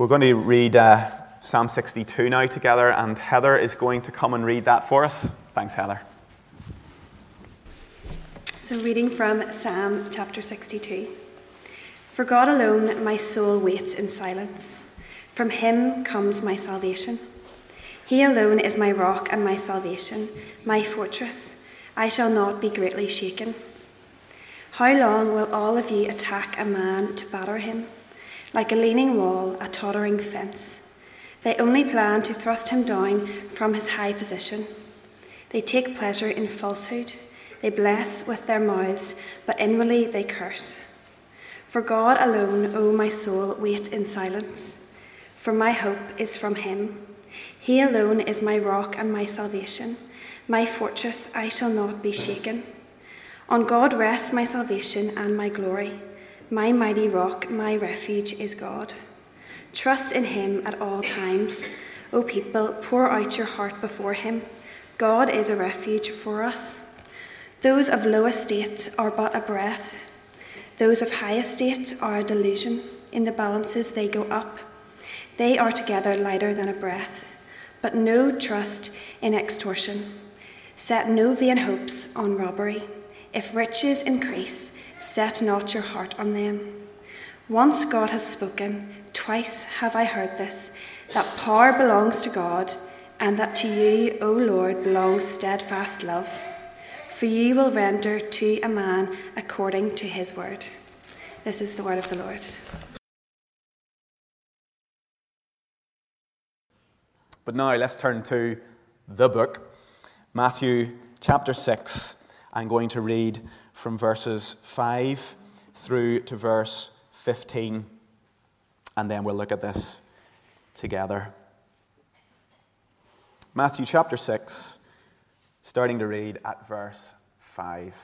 We're going to read Psalm 62 now together, and Heather is going to come and read that for us. Thanks, Heather. So reading from Psalm chapter 62. For God alone my soul waits in silence. From him comes my salvation. He alone is my rock and my salvation, my fortress. I shall not be greatly shaken. How long will all of you attack a man to batter him? Like a leaning wall, a tottering fence. They only plan to thrust him down from his high position. They take pleasure in falsehood. They bless with their mouths, but inwardly they curse. For God alone, O my soul, wait in silence. For my hope is from him. He alone is my rock and my salvation. My fortress, I shall not be shaken. On God rests my salvation and my glory. My mighty rock, my refuge is God. Trust in him at all times. O people, pour out your heart before him. God is a refuge for us. Those of low estate are but a breath. Those of high estate are a delusion. In the balances they go up. They are together lighter than a breath. But no trust in extortion. Set no vain hopes on robbery. If riches increase, set not your heart on them. Once God has spoken, twice have I heard this, that power belongs to God, and that to you, O Lord, belongs steadfast love. For you will render to a man according to his word. This is the word of the Lord. But now let's turn to the book, Matthew chapter 6. I'm going to read from verses 5 through to verse 15, and then we'll look at this together. Matthew chapter 6, starting to read at verse 5.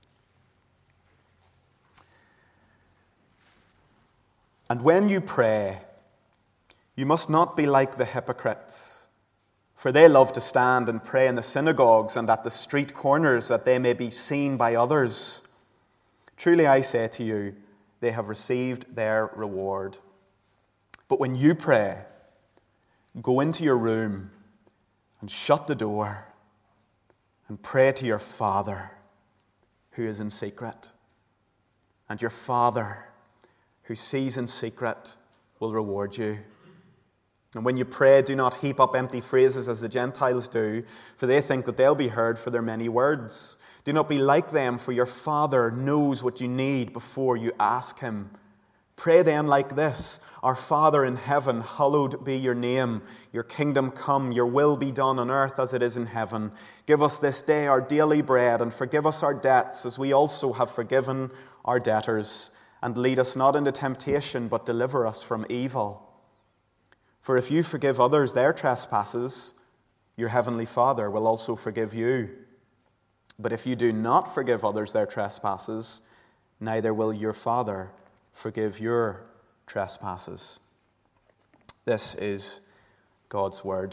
And when you pray, you must not be like the hypocrites, for they love to stand and pray in the synagogues and at the street corners, that they may be seen by others. Truly I say to you, they have received their reward. But when you pray, go into your room and shut the door and pray to your Father who is in secret. And your Father who sees in secret will reward you. And when you pray, do not heap up empty phrases as the Gentiles do, for they think that they'll be heard for their many words. Do not be like them, for your Father knows what you need before you ask him. Pray then like this: Our Father in heaven, hallowed be your name. Your kingdom come, your will be done on earth as it is in heaven. Give us this day our daily bread, and forgive us our debts as we also have forgiven our debtors. And lead us not into temptation, but deliver us from evil. For if you forgive others their trespasses, your heavenly Father will also forgive you. But if you do not forgive others their trespasses, neither will your Father forgive your trespasses. This is God's word.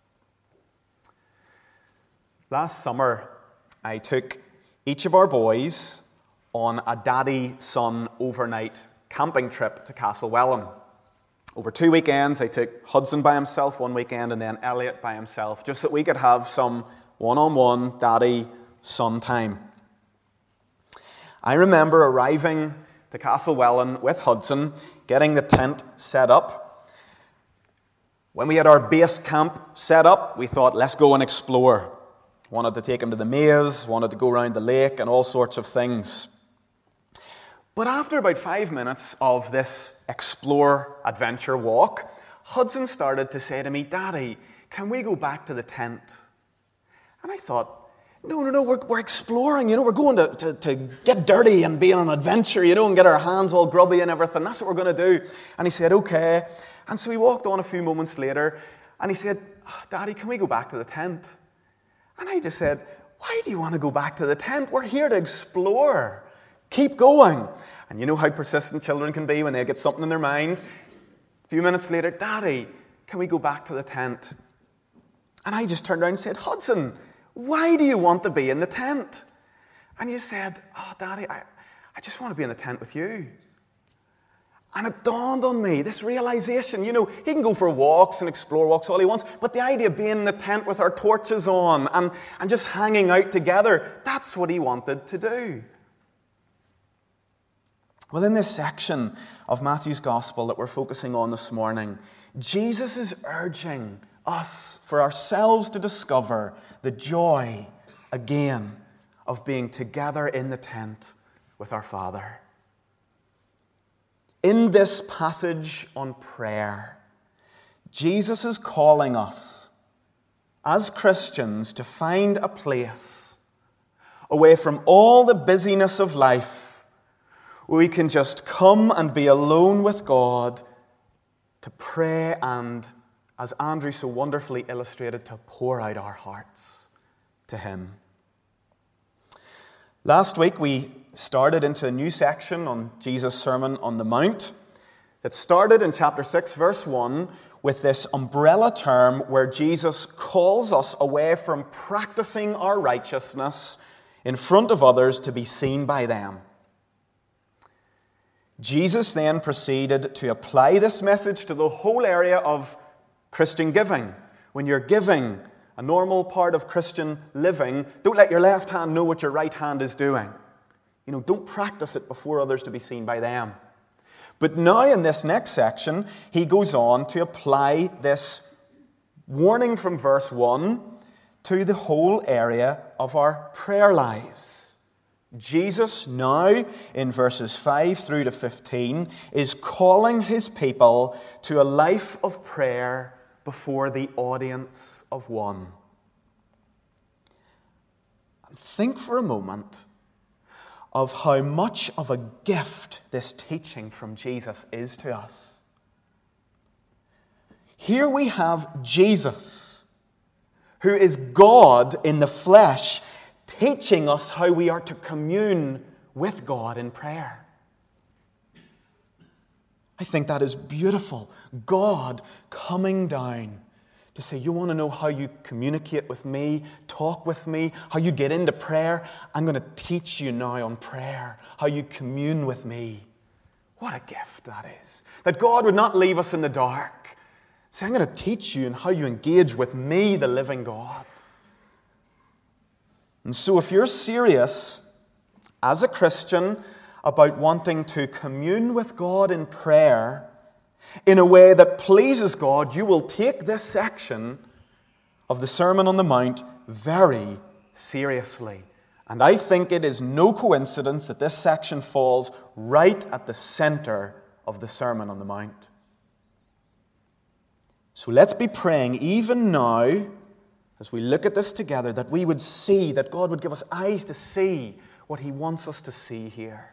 Last summer, I took each of our boys on a daddy-son overnight camping trip to Castlewellan. Over 2 weekends, I took Hudson by himself one weekend and then Elliot by himself, just so we could have some one-on-one daddy-son time. I remember arriving to Castlewellan with Hudson, getting the tent set up. When we had our base camp set up, we thought, let's go and explore. Wanted to take him to the maze, wanted to go around the lake and all sorts of things. But after about 5 minutes of this explore adventure walk, Hudson started to say to me, Daddy, can we go back to the tent? And I thought, no, we're exploring, we're going to get dirty and be on an adventure, and get our hands all grubby and everything. That's what we're going to do. And he said, okay. And so we walked on a few moments later, and he said, Daddy, can we go back to the tent? And I just said, why do you want to go back to the tent? We're here to explore. Keep going. And you know how persistent children can be when they get something in their mind. A few minutes later, Daddy, can we go back to the tent? And I just turned around and said, Hudson, why do you want to be in the tent? And you said, Daddy, I just want to be in the tent with you. And it dawned on me, this realization, he can go for walks and explore walks all he wants, but the idea of being in the tent with our torches on and just hanging out together, that's what he wanted to do. Well, in this section of Matthew's Gospel that we're focusing on this morning, Jesus is urging us, for ourselves, to discover the joy, again, of being together in the tent with our Father. In this passage on prayer, Jesus is calling us, as Christians, to find a place away from all the busyness of life where we can just come and be alone with God to pray and, as Andrew so wonderfully illustrated, to pour out our hearts to Him. Last week we started into a new section on Jesus' Sermon on the Mount that started in chapter 6, verse 1, with this umbrella term where Jesus calls us away from practicing our righteousness in front of others to be seen by them. Jesus then proceeded to apply this message to the whole area of Christian giving. When you're giving, a normal part of Christian living, don't let your left hand know what your right hand is doing. Don't practice it before others to be seen by them. But now in this next section, he goes on to apply this warning from verse 1 to the whole area of our prayer lives. Jesus now, in verses 5 through to 15, is calling his people to a life of prayer before the audience of one. And think for a moment of how much of a gift this teaching from Jesus is to us. Here we have Jesus, who is God in the flesh, teaching us how we are to commune with God in prayer. I think that is beautiful. God coming down to say, you want to know how you communicate with me, talk with me, how you get into prayer? I'm going to teach you now on prayer, how you commune with me. What a gift that is. That God would not leave us in the dark. Say, I'm going to teach you on how you engage with me, the living God. And so if you're serious as a Christian about wanting to commune with God in prayer in a way that pleases God, you will take this section of the Sermon on the Mount very seriously. And I think it is no coincidence that this section falls right at the center of the Sermon on the Mount. So let's be praying even now, as we look at this together, that we would see, that God would give us eyes to see what He wants us to see here.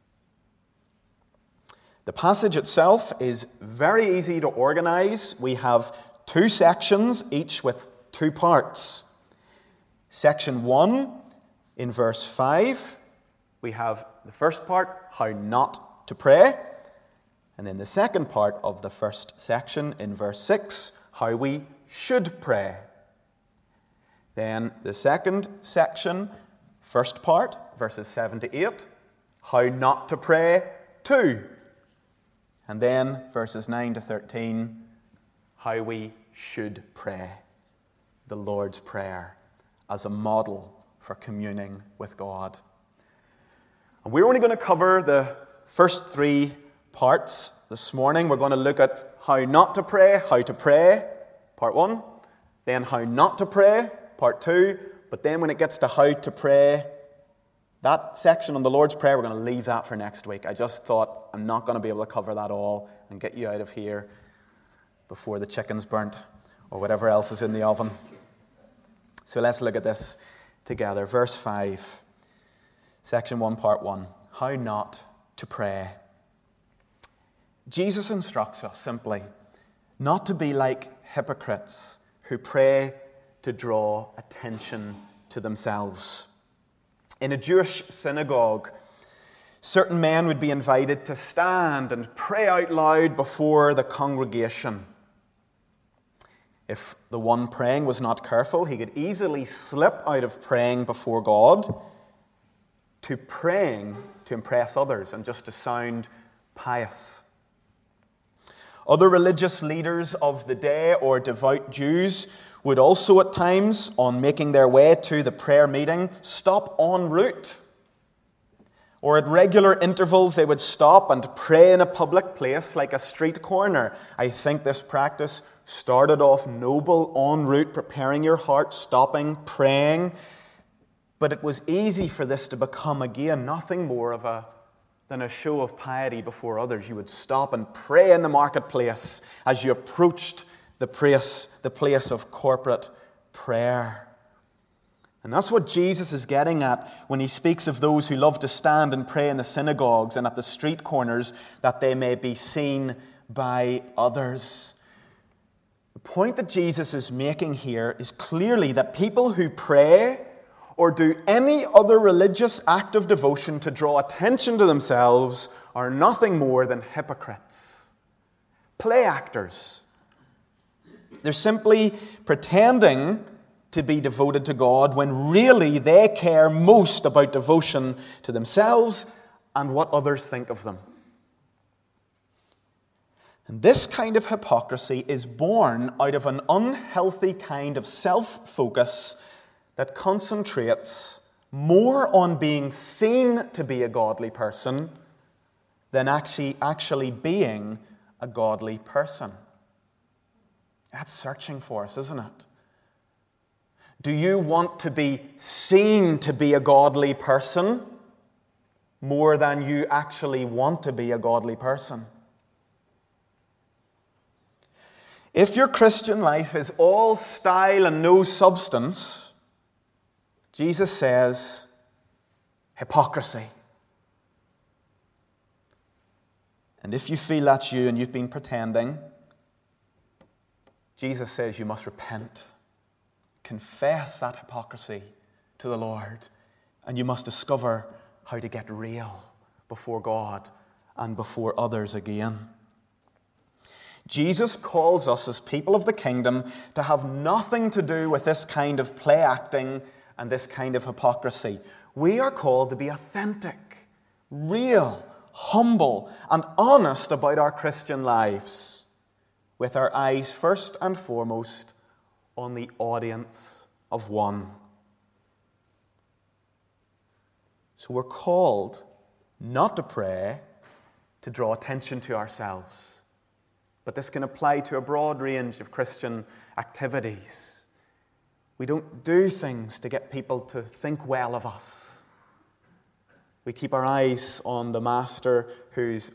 The passage itself is very easy to organize. We have two sections, each with two parts. Section 1, in verse 5, we have the first part, how not to pray. And then the second part of the first section, in verse 6, how we should pray. Then the second section, first part, verses 7 to 8, how not to pray too. And then verses 9 to 13, how we should pray, the Lord's Prayer, as a model for communing with God. And we're only going to cover the first three parts this morning. We're going to look at how not to pray, part 1, then how not to pray, part 2, but then when it gets to how to pray, that section on the Lord's Prayer, we're going to leave that for next week. I just thought I'm not going to be able to cover that all and get you out of here before the chicken's burnt or whatever else is in the oven. So let's look at this together. Verse 5, section 1, part 1, how not to pray. Jesus instructs us simply not to be like hypocrites who pray to draw attention to themselves. In a Jewish synagogue, certain men would be invited to stand and pray out loud before the congregation. If the one praying was not careful, he could easily slip out of praying before God to praying to impress others and just to sound pious. Other religious leaders of the day or devout Jews would also at times, on making their way to the prayer meeting, stop en route. Or at regular intervals, they would stop and pray in a public place like a street corner. I think this practice started off noble, en route, preparing your heart, stopping, praying. But it was easy for this to become, again, nothing more than a show of piety before others. You would stop and pray in the marketplace as you approached the place of corporate prayer. And that's what Jesus is getting at when he speaks of those who love to stand and pray in the synagogues and at the street corners that they may be seen by others. The point that Jesus is making here is clearly that people who pray or do any other religious act of devotion to draw attention to themselves are nothing more than hypocrites, play actors. They're simply pretending to be devoted to God when really they care most about devotion to themselves and what others think of them. And this kind of hypocrisy is born out of an unhealthy kind of self-focus that concentrates more on being seen to be a godly person than actually being a godly person. That's searching for us, isn't it? Do you want to be seen to be a godly person more than you actually want to be a godly person? If your Christian life is all style and no substance, Jesus says, hypocrisy. And if you feel that's you and you've been pretending, Jesus says you must repent. Confess that hypocrisy to the Lord. And you must discover how to get real before God and before others again. Jesus calls us as people of the kingdom to have nothing to do with this kind of play acting and this kind of hypocrisy. We are called to be authentic, real, humble, and honest about our Christian lives, with our eyes first and foremost on the audience of one. So we're called not to pray to draw attention to ourselves, but this can apply to a broad range of Christian activities. We don't do things to get people to think well of us. We keep our eyes on the Master whose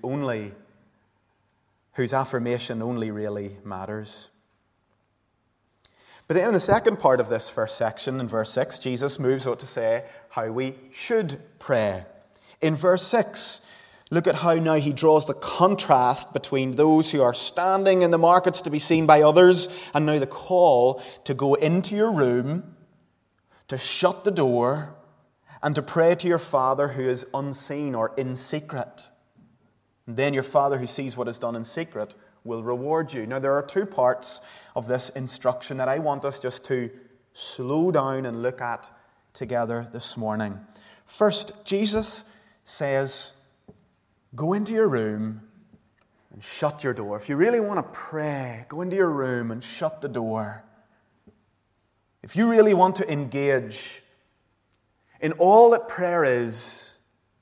affirmation only really matters. But then in the second part of this first section, in verse 6, Jesus moves on to say how we should pray. In verse 6, look at how now he draws the contrast between those who are standing in the markets to be seen by others, and now the call to go into your room, to shut the door, and to pray to your Father who is unseen or in secret. And then your Father who sees what is done in secret will reward you. Now there are two parts of this instruction that I want us just to slow down and look at together this morning. First, Jesus says, go into your room and shut your door. If you really want to pray, go into your room and shut the door. If you really want to engage in all that prayer is,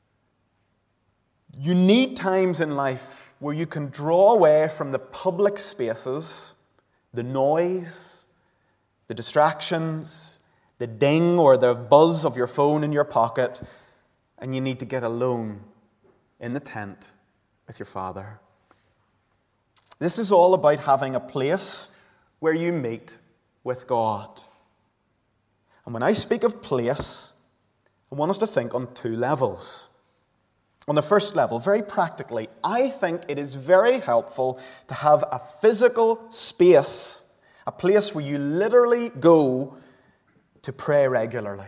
you need times in life where you can draw away from the public spaces, the noise, the distractions, the ding or the buzz of your phone in your pocket, and you need to get alone in the tent with your Father. This is all about having a place where you meet with God. And when I speak of place, I want us to think on two levels. On the first level, very practically, I think it is very helpful to have a physical space, a place where you literally go to pray regularly,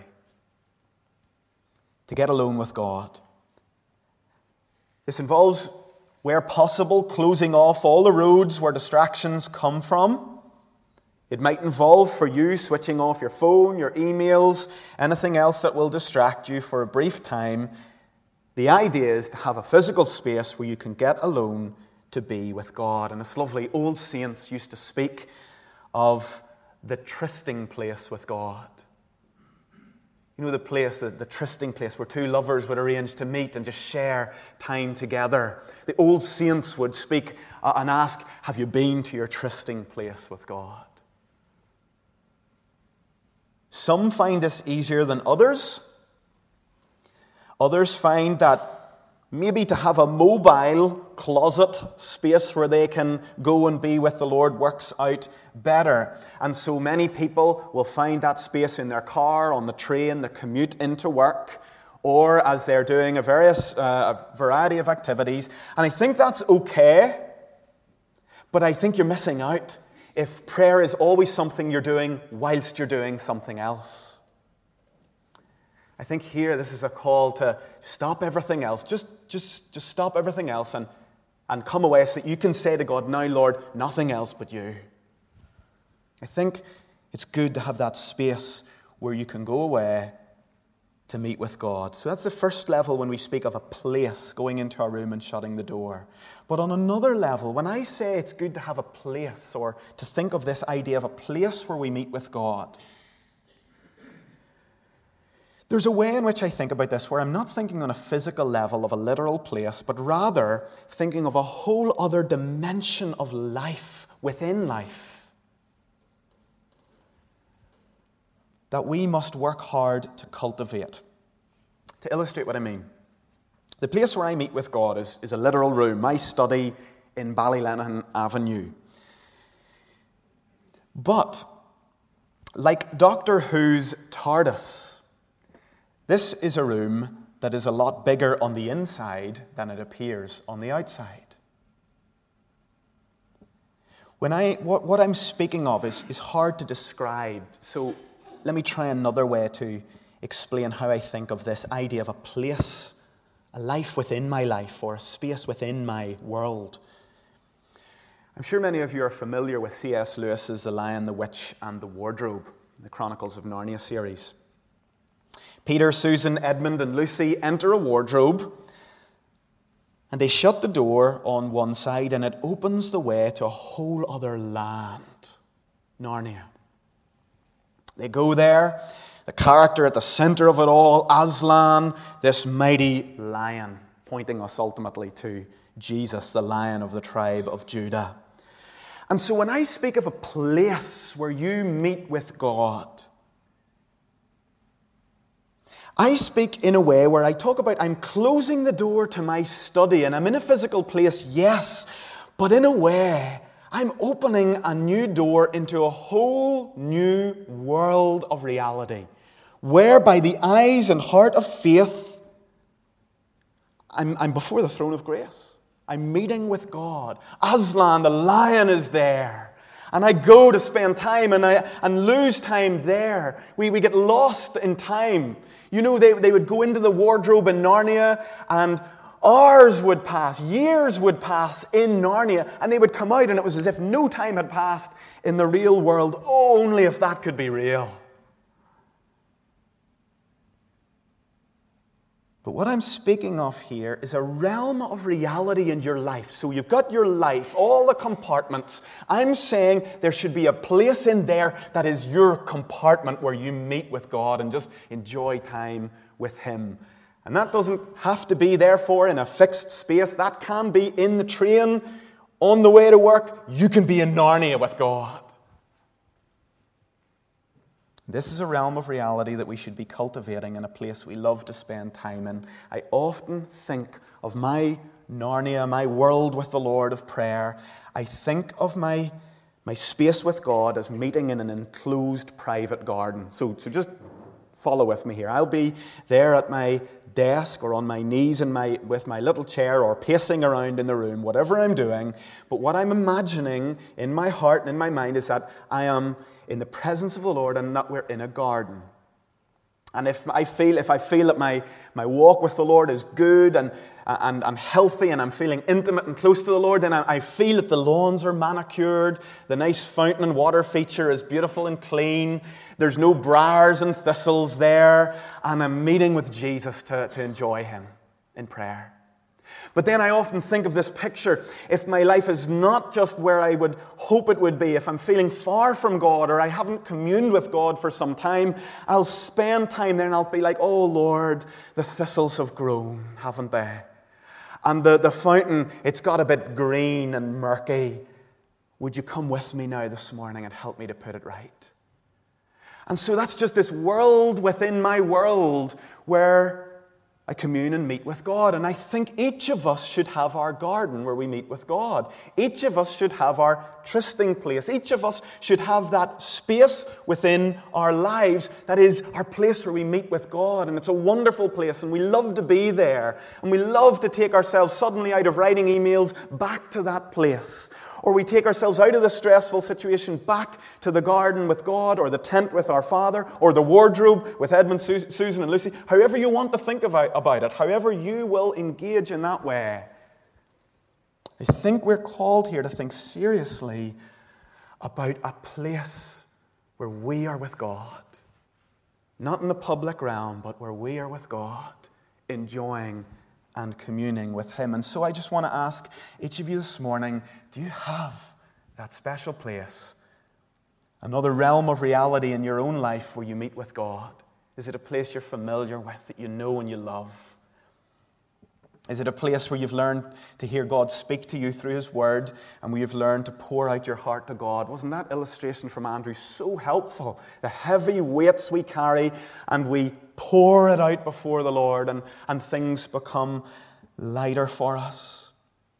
to get alone with God. This involves, where possible, closing off all the roads where distractions come from. It might involve for you switching off your phone, your emails, anything else that will distract you for a brief time. The idea is to have a physical space where you can get alone to be with God. And it's lovely. Old saints used to speak of the trysting place with God. You know, the place, the trysting place where two lovers would arrange to meet and just share time together. The old saints would speak and ask, have you been to your trysting place with God? Some find this easier than others. Others find that maybe to have a mobile closet space where they can go and be with the Lord works out better. And so many people will find that space in their car, on the train, the commute into work, or as they're doing a variety of activities. And I think that's okay, but I think you're missing out if prayer is always something you're doing whilst you're doing something else. I think here this is a call to stop everything else. Just stop everything else and come away so that you can say to God, now, Lord, nothing else but you. I think it's good to have that space where you can go away to meet with God. So that's the first level when we speak of a place, going into our room and shutting the door. But on another level, when I say it's good to have a place, or to think of this idea of a place where we meet with God, there's a way in which I think about this where I'm not thinking on a physical level of a literal place, but rather thinking of a whole other dimension of life within life that we must work hard to cultivate. To illustrate what I mean, the place where I meet with God is a literal room, my study in Ballylennan Avenue. But, like Doctor Who's TARDIS, this is a room that is a lot bigger on the inside than it appears on the outside. What I'm speaking of is hard to describe, so let me try another way to explain how I think of this idea of a place, a life within my life, or a space within my world. I'm sure many of you are familiar with C.S. Lewis's The Lion, the Witch, and the Wardrobe, the Chronicles of Narnia series. Peter, Susan, Edmund, and Lucy enter a wardrobe, and they shut the door on one side, and it opens the way to a whole other land, Narnia. They go there, the character at the center of it all, Aslan, this mighty lion, pointing us ultimately to Jesus, the Lion of the tribe of Judah. And so when I speak of a place where you meet with God, I speak in a way where I talk about I'm closing the door to my study, and I'm in a physical place, yes, but in a way I'm opening a new door into a whole new world of reality, where by the eyes and heart of faith, I'm before the throne of grace. I'm meeting with God. Aslan, the lion, is there. And I go to spend time and lose time there. We get lost in time. You know, they would go into the wardrobe in Narnia, and hours would pass, years would pass in Narnia, and they would come out and it was as if no time had passed in the real world. Oh, only if that could be real. But what I'm speaking of here is a realm of reality in your life. So you've got your life, all the compartments. I'm saying there should be a place in there that is your compartment where you meet with God and just enjoy time with Him. And that doesn't have to be, therefore, in a fixed space. That can be in the train, on the way to work. You can be in Narnia with God. This is a realm of reality that we should be cultivating in a place we love to spend time in. I often think of my Narnia, my world with the Lord of prayer. I think of my space with God as meeting in an enclosed private garden. So just follow with me here. I'll be there at my desk or on my knees with my little chair or pacing around in the room, whatever I'm doing. But what I'm imagining in my heart and in my mind is that I am in the presence of the Lord and that we're in a garden. And if I feel that my walk with the Lord is good and I'm healthy and I'm feeling intimate and close to the Lord, then I feel that the lawns are manicured, the nice fountain and water feature is beautiful and clean, there's no briars and thistles there, and I'm meeting with Jesus to enjoy Him in prayer. But then I often think of this picture. If my life is not just where I would hope it would be, if I'm feeling far from God or I haven't communed with God for some time, I'll spend time there and I'll be like, oh Lord, the thistles have grown, haven't they? And the fountain, it's got a bit green and murky. Would you come with me now this morning and help me to put it right? And so that's just this world within my world where I commune and meet with God. And I think each of us should have our garden where we meet with God. Each of us should have our trysting place. Each of us should have that space within our lives that is our place where we meet with God. And it's a wonderful place, and we love to be there. And we love to take ourselves suddenly out of writing emails back to that place. Or we take ourselves out of the stressful situation back to the garden with God, or the tent with our Father, or the wardrobe with Edmund, Susan, and Lucy. However you want to think about it, however you will engage in that way. I think we're called here to think seriously about a place where we are with God. Not in the public realm, but where we are with God, enjoying and communing with Him. And so I just want to ask each of you this morning, do you have that special place, another realm of reality in your own life where you meet with God? Is it a place you're familiar with, that you know and you love? Is it a place where you've learned to hear God speak to you through His Word, and where you've learned to pour out your heart to God? Wasn't that illustration from Andrew so helpful? The heavy weights we carry, and we pour it out before the Lord, and things become lighter for us.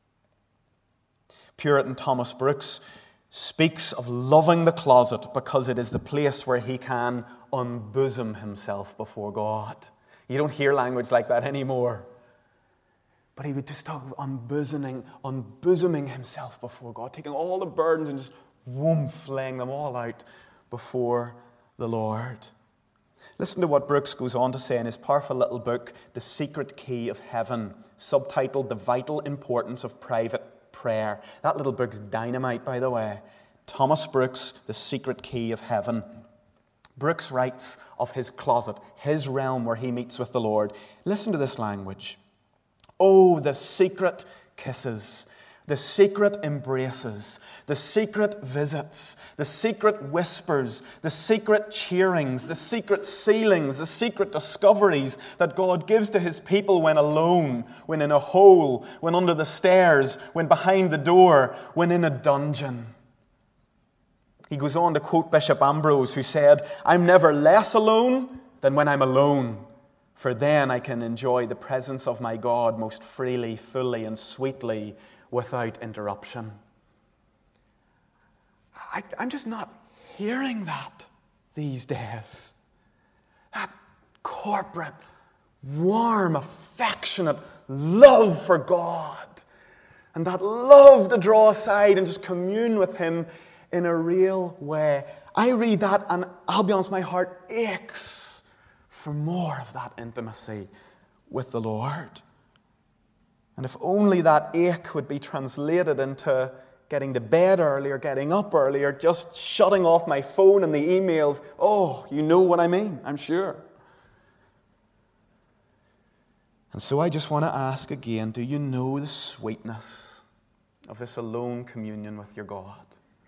Puritan Thomas Brooks speaks of loving the closet because it is the place where he can unbosom himself before God. You don't hear language like that anymore. But he would just talk of unbosoming himself before God, taking all the burdens and just flaying them all out before the Lord. Listen to what Brooks goes on to say in his powerful little book, The Secret Key of Heaven, subtitled The Vital Importance of Private Prayer. That little book's dynamite, by the way. Thomas Brooks, The Secret Key of Heaven. Brooks writes of his closet, his realm where he meets with the Lord. Listen to this language. Oh, the secret kisses, the secret embraces, the secret visits, the secret whispers, the secret cheerings, the secret sealings, the secret discoveries that God gives to His people when alone, when in a hole, when under the stairs, when behind the door, when in a dungeon. He goes on to quote Bishop Ambrose, who said, I'm never less alone than when I'm alone. For then I can enjoy the presence of my God most freely, fully, and sweetly without interruption. I'm just not hearing that these days. That corporate, warm, affectionate love for God. And that love to draw aside and just commune with Him in a real way. I read that and I'll be honest, my heart aches for more of that intimacy with the Lord. And if only that ache would be translated into getting to bed earlier, getting up earlier, just shutting off my phone and the emails. Oh, you know what I mean, I'm sure. And so I just want to ask again, do you know the sweetness of this alone communion with your God?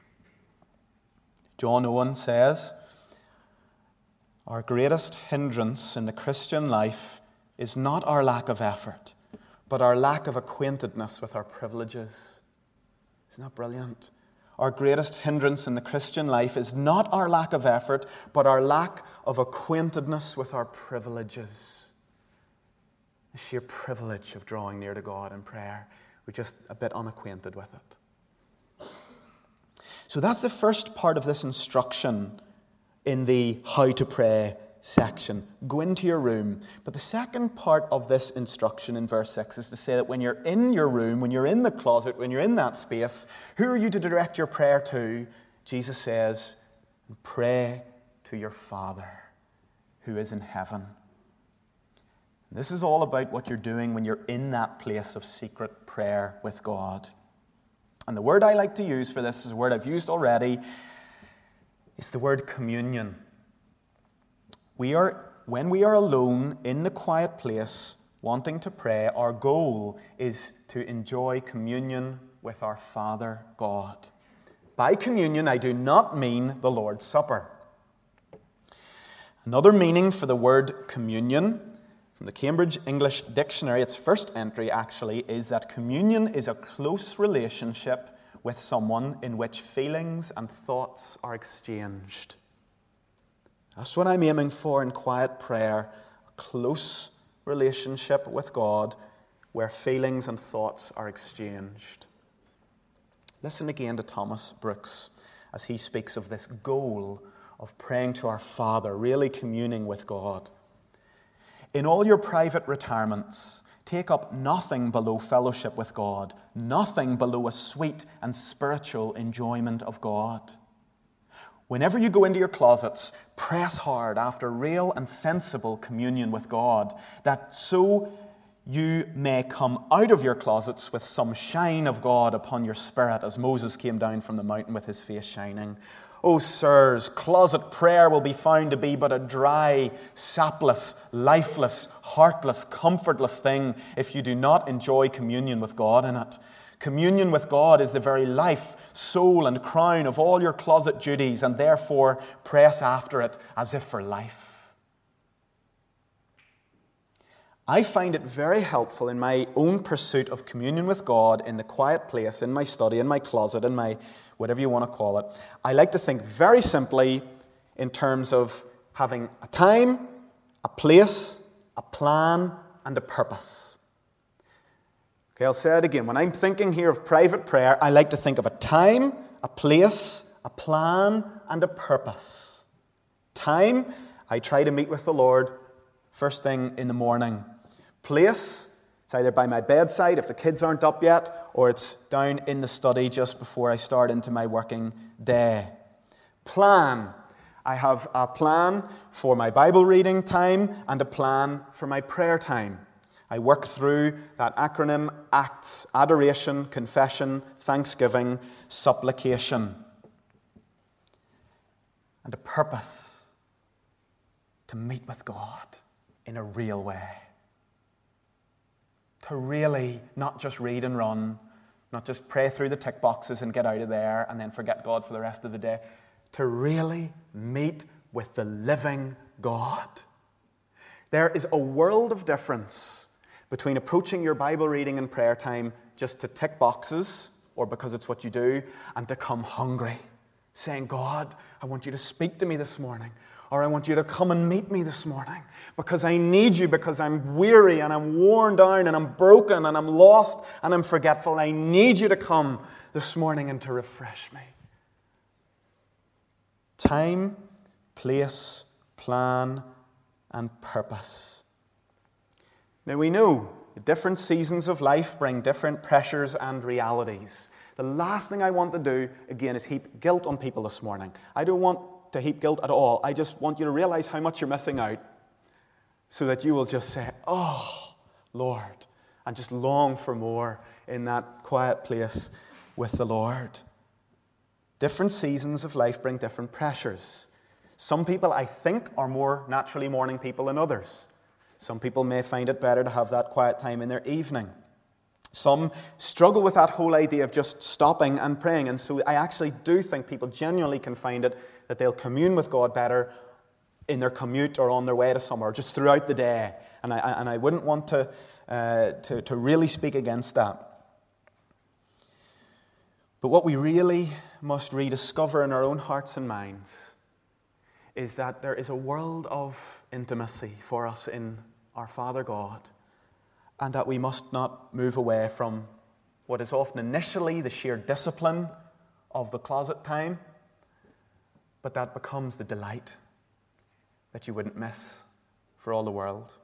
John Owen says, our greatest hindrance in the Christian life is not our lack of effort, but our lack of acquaintedness with our privileges. Isn't that brilliant? Our greatest hindrance in the Christian life is not our lack of effort, but our lack of acquaintedness with our privileges. The sheer privilege of drawing near to God in prayer. We're just a bit unacquainted with it. So that's the first part of this instruction in the how to pray section. Go into your room. But the second part of this instruction in verse 6 is to say that when you're in your room, when you're in the closet, when you're in that space, who are you to direct your prayer to? Jesus says, pray to your Father who is in heaven. And this is all about what you're doing when you're in that place of secret prayer with God. And the word I like to use for this is a word I've used already. It's the word communion. When we are alone in the quiet place wanting to pray, our goal is to enjoy communion with our Father God. By communion, I do not mean the Lord's Supper. Another meaning for the word communion, from the Cambridge English Dictionary, its first entry actually, is that communion is a close relationship with someone in which feelings and thoughts are exchanged. That's what I'm aiming for in quiet prayer, a close relationship with God where feelings and thoughts are exchanged. Listen again to Thomas Brooks as he speaks of this goal of praying to our Father, really communing with God. In all your private retirements, take up nothing below fellowship with God, nothing below a sweet and spiritual enjoyment of God. Whenever you go into your closets, press hard after real and sensible communion with God, that so you may come out of your closets with some shine of God upon your spirit, as Moses came down from the mountain with his face shining. Oh, sirs, closet prayer will be found to be but a dry, sapless, lifeless, heartless, comfortless thing if you do not enjoy communion with God in it. Communion with God is the very life, soul, and crown of all your closet duties, and therefore press after it as if for life. I find it very helpful in my own pursuit of communion with God in the quiet place, in my study, in my closet, in my whatever you want to call it. I like to think very simply in terms of having a time, a place, a plan, and a purpose. Okay, I'll say it again. When I'm thinking here of private prayer, I like to think of a time, a place, a plan, and a purpose. Time, I try to meet with the Lord first thing in the morning. Place, it's either by my bedside if the kids aren't up yet, or it's down in the study just before I start into my working day. Plan, I have a plan for my Bible reading time and a plan for my prayer time. I work through that acronym ACTS: adoration, confession, thanksgiving, supplication. And a purpose: to meet with God in a real way. To really not just read and run, not just pray through the tick boxes and get out of there and then forget God for the rest of the day. To really meet with the living God. There is a world of difference between approaching your Bible reading and prayer time just to tick boxes, or because it's what you do, and to come hungry, saying, God, I want you to speak to me this morning. Or I want you to come and meet me this morning because I need you, because I'm weary and I'm worn down and I'm broken and I'm lost and I'm forgetful. I need you to come this morning and to refresh me. Time, place, plan, and purpose. Now we know the different seasons of life bring different pressures and realities. The last thing I want to do, again, is heap guilt on people this morning. I don't want to heap guilt at all. I just want you to realize how much you're missing out so that you will just say, oh, Lord, and just long for more in that quiet place with the Lord. Different seasons of life bring different pressures. Some people, I think, are more naturally morning people than others. Some people may find it better to have that quiet time in their evening. Some struggle with that whole idea of just stopping and praying, and so I actually do think people genuinely can find it that they'll commune with God better in their commute or on their way to somewhere, just throughout the day. And I wouldn't want to really speak against that. But what we really must rediscover in our own hearts and minds is that there is a world of intimacy for us in our Father God, and that we must not move away from what is often initially the sheer discipline of the closet time, but that becomes the delight that you wouldn't miss for all the world.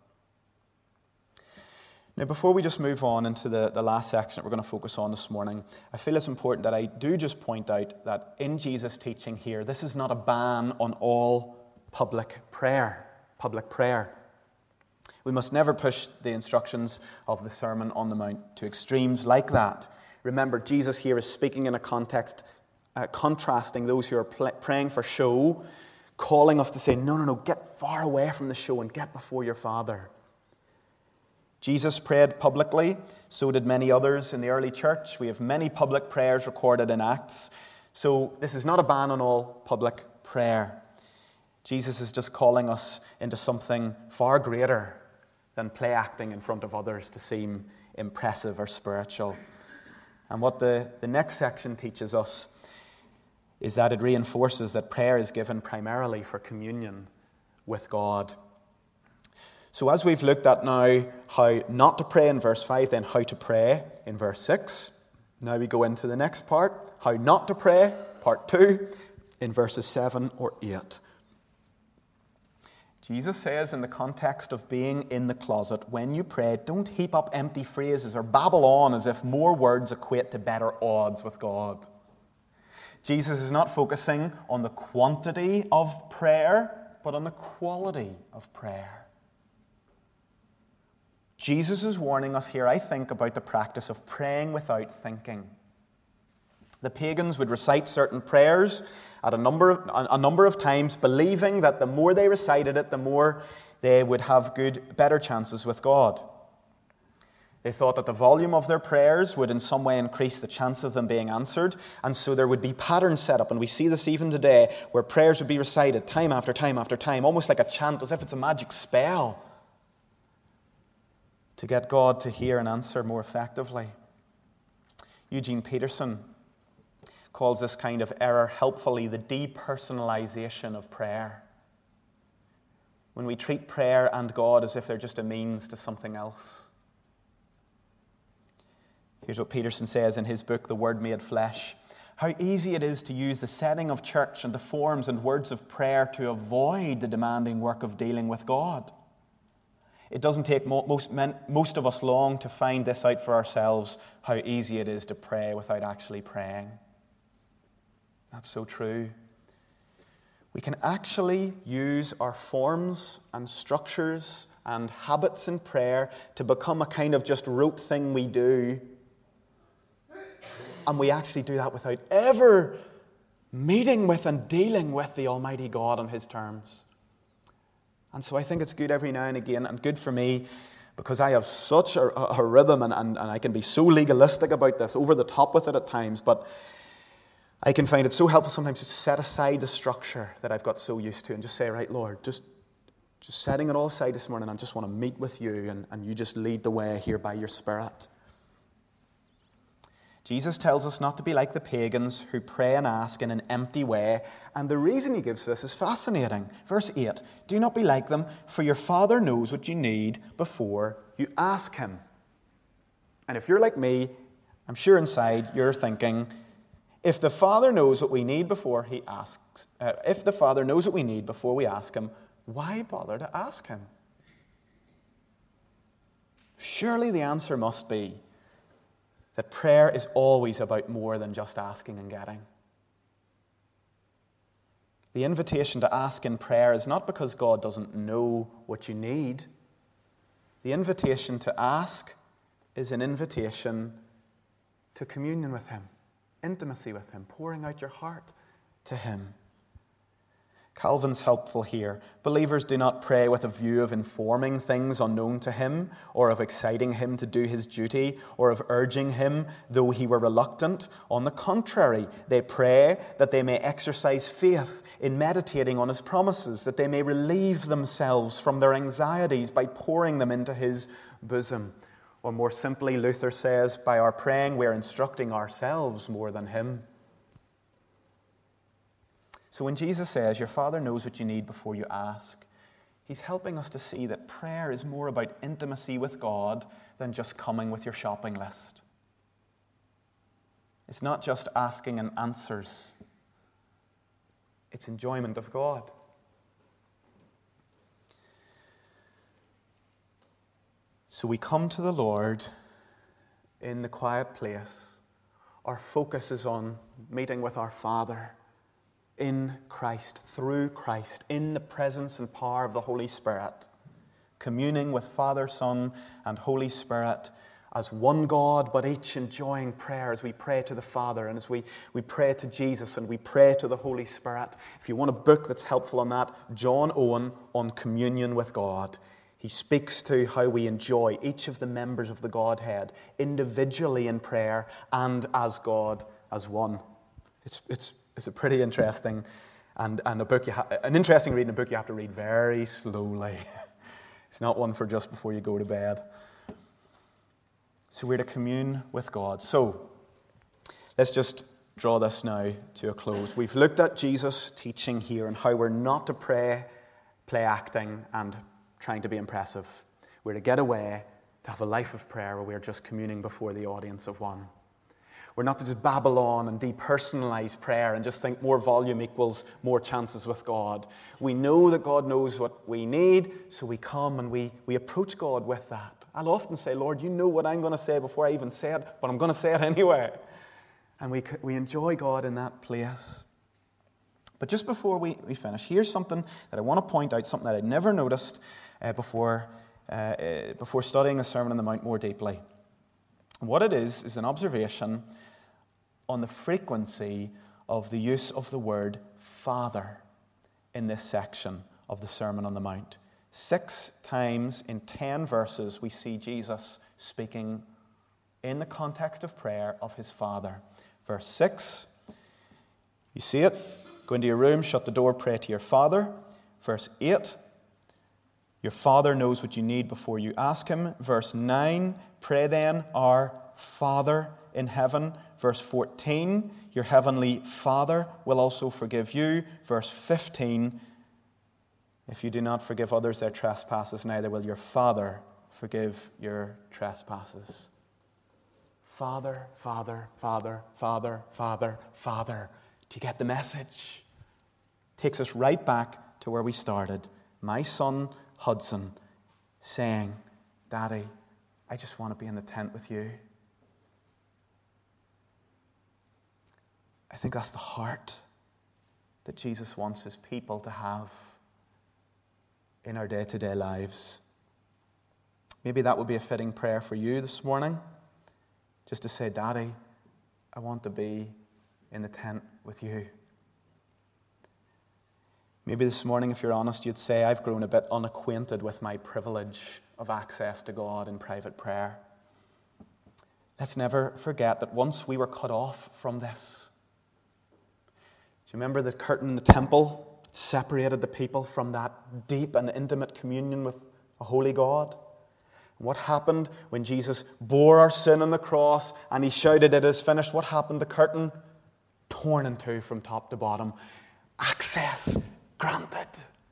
Now, before we just move on into the last section that we're going to focus on this morning, I feel it's important that I do just point out that in Jesus' teaching here, this is not a ban on all public prayer. We must never push the instructions of the Sermon on the Mount to extremes like that. Remember, Jesus here is speaking in a context contrasting those who are praying for show, calling us to say, no, get far away from the show and get before your Father. Jesus prayed publicly, so did many others in the early church. We have many public prayers recorded in Acts. So this is not a ban on all public prayer. Jesus is just calling us into something far greater than play acting in front of others to seem impressive or spiritual. And what the next section teaches us is that it reinforces that prayer is given primarily for communion with God. So as we've looked at now how not to pray in verse 5, then how to pray in verse 6, now we go into the next part, how not to pray, part 2, in verses 7 or 8. Jesus says in the context of being in the closet, when you pray, don't heap up empty phrases or babble on as if more words equate to better odds with God. Jesus is not focusing on the quantity of prayer, but on the quality of prayer. Jesus is warning us here, I think, about the practice of praying without thinking. The pagans would recite certain prayers at a number of times, believing that the more they recited it, the more they would have better chances with God. They thought that the volume of their prayers would in some way increase the chance of them being answered, and so there would be patterns set up, and we see this even today, where prayers would be recited time after time after time, almost like a chant, as if it's a magic spell, to get God to hear and answer more effectively. Eugene Peterson calls this kind of error helpfully the depersonalization of prayer. When we treat prayer and God as if they're just a means to something else. Here's what Peterson says in his book, The Word Made Flesh. How easy it is to use the setting of church and the forms and words of prayer to avoid the demanding work of dealing with God. It doesn't take most of us long to find this out for ourselves, how easy it is to pray without actually praying. That's so true. We can actually use our forms and structures and habits in prayer to become a kind of just rote thing we do. And we actually do that without ever meeting with and dealing with the Almighty God on His terms. And so I think it's good every now and again, and good for me, because I have such a rhythm, and I can be so legalistic about this, over the top with it at times, but I can find it so helpful sometimes to set aside the structure that I've got so used to and just say, right, Lord, just setting it all aside this morning, I just want to meet with you, and you just lead the way here by your Spirit. Jesus tells us not to be like the pagans who pray and ask in an empty way, and the reason he gives this is fascinating. Verse 8, do not be like them, for your Father knows what you need before you ask Him. And if you're like me, I'm sure inside you're thinking, if the Father knows what we need before we ask Him, why bother to ask Him? Surely the answer must be that prayer is always about more than just asking and getting. The invitation to ask in prayer is not because God doesn't know what you need. The invitation to ask is an invitation to communion with Him, intimacy with Him, pouring out your heart to Him. Calvin's helpful here. Believers do not pray with a view of informing things unknown to Him, or of exciting Him to do His duty, or of urging Him though He were reluctant. On the contrary, they pray that they may exercise faith in meditating on His promises, that they may relieve themselves from their anxieties by pouring them into His bosom. Or more simply, Luther says, by our praying we are instructing ourselves more than Him. So when Jesus says, your Father knows what you need before you ask, He's helping us to see that prayer is more about intimacy with God than just coming with your shopping list. It's not just asking and answers. It's enjoyment of God. So we come to the Lord in the quiet place. Our focus is on meeting with our Father in Christ, through Christ, in the presence and power of the Holy Spirit, communing with Father, Son, and Holy Spirit as one God, but each enjoying prayer as we pray to the Father and as we pray to Jesus and we pray to the Holy Spirit. If you want a book that's helpful on that, John Owen on communion with God. He speaks to how we enjoy each of the members of the Godhead individually in prayer and as God as one. It's a pretty interesting and a book an interesting reading, a book you have to read very slowly. It's not one for just before you go to bed. So we're to commune with God. So let's just draw this now to a close. We've looked at Jesus' teaching here and how we're not to pray, play acting, and trying to be impressive. We're to get away, to have a life of prayer where we're just communing before the audience of one. We're not to just babble on and depersonalize prayer and just think more volume equals more chances with God. We know that God knows what we need, so we come and we approach God with that. I'll often say, Lord, you know what I'm going to say before I even say it, but I'm going to say it anyway. And we enjoy God in that place. But just before we finish, here's something that I want to point out, something that I'd never noticed before studying the Sermon on the Mount more deeply. What it is an observation on the frequency of the use of the word Father in this section of the Sermon on the Mount. 6 times in 10 verses we see Jesus speaking in the context of prayer of his Father. Verse 6, you see it? Go into your room, shut the door, pray to your Father. Verse 8, your Father knows what you need before you ask him. Verse 9, pray then, our Father in heaven. Verse 14, your heavenly Father will also forgive you. Verse 15, if you do not forgive others their trespasses, neither will your Father forgive your trespasses. Father, Father, Father, Father, Father, Father. Do you get the message? Takes us right back to where we started. My son Hudson saying, Daddy, I just want to be in the tent with you. I think that's the heart that Jesus wants his people to have in our day-to-day lives. Maybe that would be a fitting prayer for you this morning. Just to say, Daddy, I want to be in the tent with you. Maybe this morning, if you're honest, you'd say, I've grown a bit unacquainted with my privilege of access to God in private prayer. Let's never forget that once we were cut off from this. Do you remember the curtain in the temple separated the people from that deep and intimate communion with a holy God? What happened when Jesus bore our sin on the cross and he shouted, it is finished? What happened? The curtain torn in two from top to bottom. Access granted.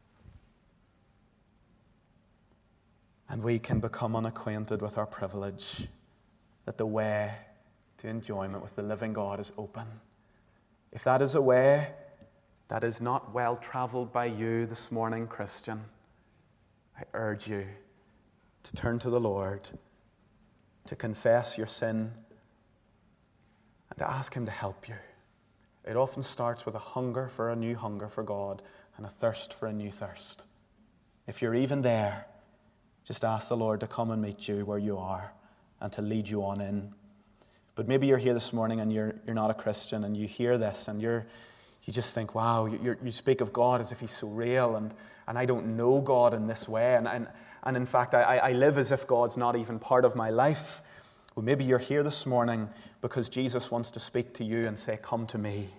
And we can become unacquainted with our privilege, that the way to enjoyment with the living God is open. If that is a way that is not well traveled by you this morning, Christian, I urge you to turn to the Lord, to confess your sin, and to ask him to help you. It often starts with a hunger for God and a thirst for a new thirst. If you're even there, just ask the Lord to come and meet you where you are and to lead you on in. But maybe you're here this morning and you're not a Christian and you hear this and you just think, wow, you speak of God as if he's so real and I don't know God in this way. And in fact, I live as if God's not even part of my life. Well, maybe you're here this morning because Jesus wants to speak to you and say, come to me.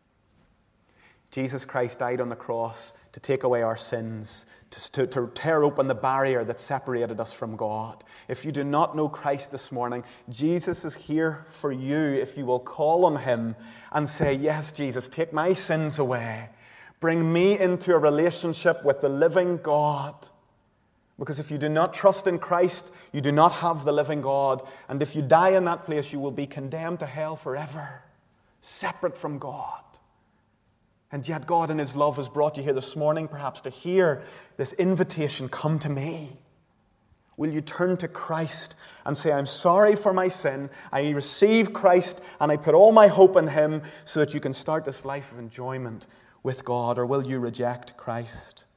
Jesus Christ died on the cross to take away our sins, to tear open the barrier that separated us from God. If you do not know Christ this morning, Jesus is here for you if you will call on him and say, yes, Jesus, take my sins away. Bring me into a relationship with the living God. Because if you do not trust in Christ, you do not have the living God. And if you die in that place, you will be condemned to hell forever, separate from God. And yet God in his love has brought you here this morning, perhaps to hear this invitation, come to me. Will you turn to Christ and say, I'm sorry for my sin, I receive Christ, and I put all my hope in him so that you can start this life of enjoyment with God? Or will you reject Christ?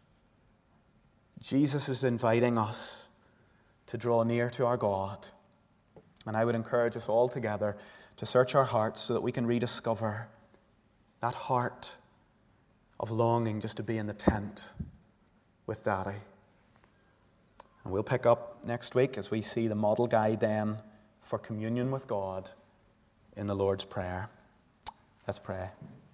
Jesus is inviting us to draw near to our God. And I would encourage us all together to search our hearts so that we can rediscover that heart of longing just to be in the tent with Daddy. And we'll pick up next week as we see the model guide then for communion with God in the Lord's Prayer. Let's pray.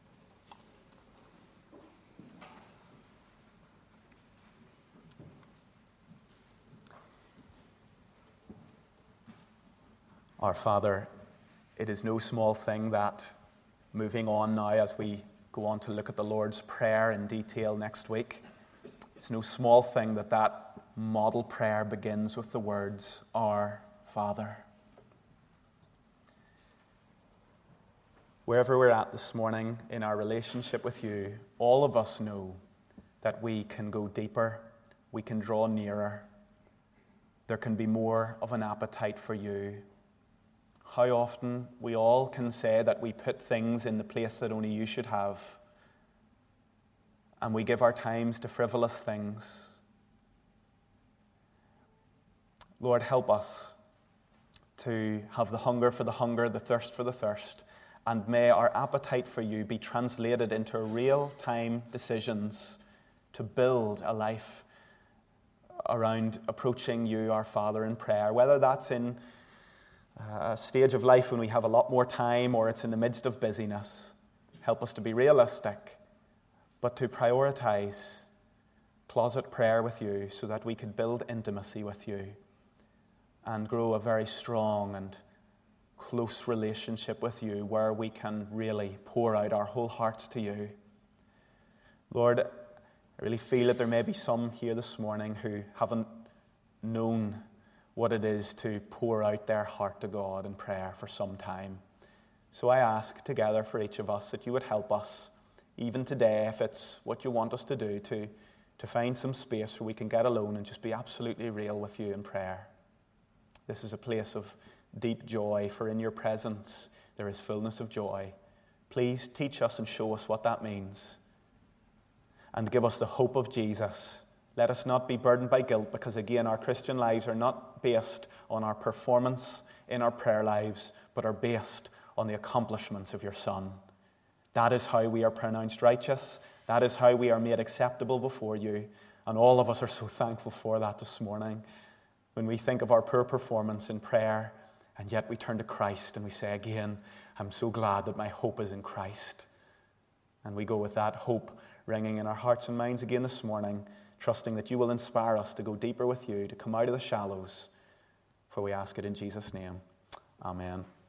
Our Father, it is no small thing that, moving on now as we go on to look at the Lord's Prayer in detail next week, it's no small thing that that model prayer begins with the words, Our Father. Wherever we're at this morning in our relationship with you, all of us know that we can go deeper, we can draw nearer. There can be more of an appetite for you. How often we all can say that we put things in the place that only you should have, and we give our times to frivolous things. Lord, help us to have the hunger for the hunger, the thirst for the thirst, and may our appetite for you be translated into real-time decisions to build a life around approaching you, our Father, in prayer, whether that's in a stage of life when we have a lot more time or it's in the midst of busyness. Help us to be realistic, but to prioritize closet prayer with you so that we could build intimacy with you and grow a very strong and close relationship with you where we can really pour out our whole hearts to you. Lord, I really feel that there may be some here this morning who haven't known what it is to pour out their heart to God in prayer for some time. So I ask together for each of us that you would help us, even today, if it's what you want us to do, to find some space where we can get alone and just be absolutely real with you in prayer. This is a place of deep joy, for in your presence there is fullness of joy. Please teach us and show us what that means. And give us the hope of Jesus. Let us not be burdened by guilt, because again, our Christian lives are not based on our performance in our prayer lives, but are based on the accomplishments of your Son. That is how we are pronounced righteous. That is how we are made acceptable before you. And all of us are so thankful for that this morning. When we think of our poor performance in prayer, and yet we turn to Christ and we say again, I'm so glad that my hope is in Christ. And we go with that hope ringing in our hearts and minds again this morning, trusting that you will inspire us to go deeper with you, to come out of the shallows. For we ask it in Jesus' name. Amen.